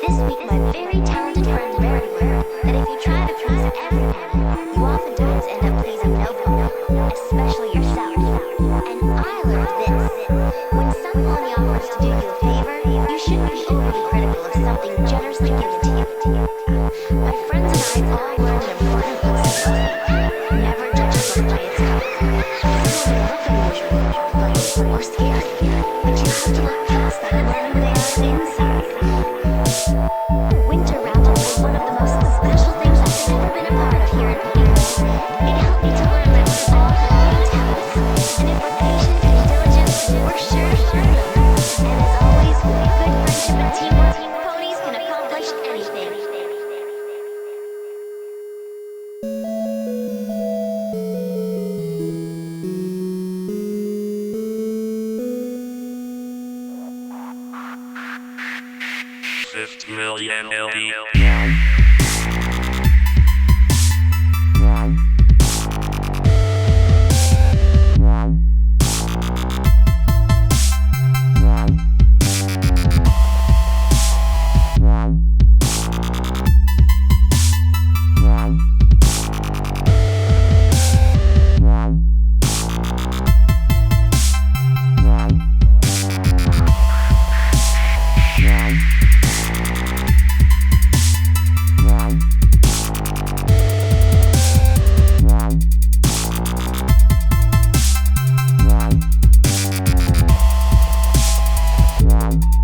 This week, my very talented friend Barry learned that if you try to please everyone, you oftentimes end up pleasing nobody, especially yourself. And I learned this: when someone offers to do you a favor, you shouldn't be overly critical of something generously given to you. My friends and I all learned an important lesson. Never judge a book by its cover. People may look unusual, or scary, but you have to look past that and learn who they are on the inside. Winter Roundup was one of the most special things I've ever been a part of here in Ponyville. It helped me to learn that we all have unique talents, and if we're patient and diligent, we're sure to find them. And as always, with good friendship and teamwork, ponies can accomplish anything. $50 million. Wow.